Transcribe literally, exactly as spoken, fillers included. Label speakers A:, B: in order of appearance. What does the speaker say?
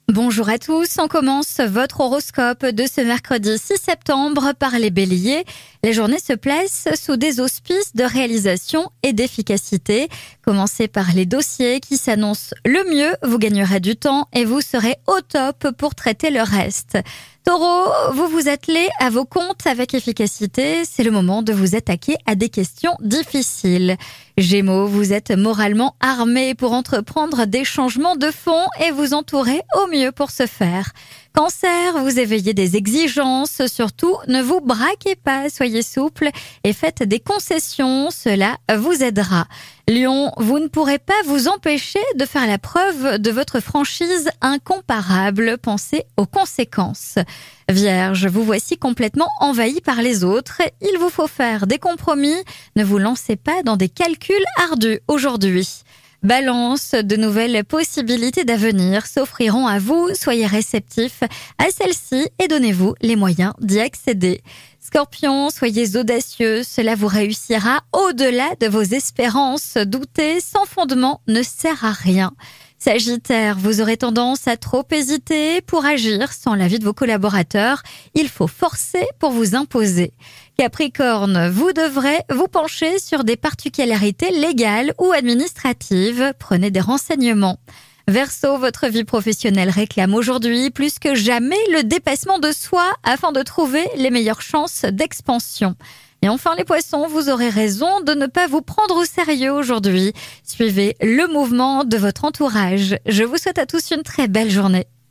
A: Bonjour à tous, on commence votre horoscope de ce mercredi six septembre par les béliers. Les journées se placent sous des auspices de réalisation et d'efficacité. Commencez par les dossiers qui s'annoncent le mieux, vous gagnerez du temps et vous serez au top pour traiter le reste. Taureau, vous vous attelez à vos comptes avec efficacité, c'est le moment de vous attaquer à des questions difficiles. Gémeaux, vous êtes moralement armé pour entreprendre des changements de fond et vous entourer au mieux pour ce faire. Cancer, vous éveillez des exigences, surtout ne vous braquez pas, soyez souple et faites des concessions, cela vous aidera. Lion, vous ne pourrez pas vous empêcher de faire la preuve de votre franchise incomparable, pensez aux conséquences. Vierge, vous voici complètement envahi par les autres, il vous faut faire des compromis, ne vous lancez pas dans des calculs ardus aujourd'hui. Balance, de nouvelles possibilités d'avenir s'offriront à vous, soyez réceptifs à celles-ci et donnez-vous les moyens d'y accéder. Scorpion, soyez audacieux, cela vous réussira au-delà de vos espérances. Douter sans fondement ne sert à rien. Sagittaire, vous aurez tendance à trop hésiter pour agir sans l'avis de vos collaborateurs. Il faut forcer pour vous imposer. Capricorne, vous devrez vous pencher sur des particularités légales ou administratives. Prenez des renseignements. Verseau, votre vie professionnelle réclame aujourd'hui plus que jamais le dépassement de soi afin de trouver les meilleures chances d'expansion. Et enfin les poissons, vous aurez raison de ne pas vous prendre au sérieux aujourd'hui. Suivez le mouvement de votre entourage. Je vous souhaite à tous une très belle journée.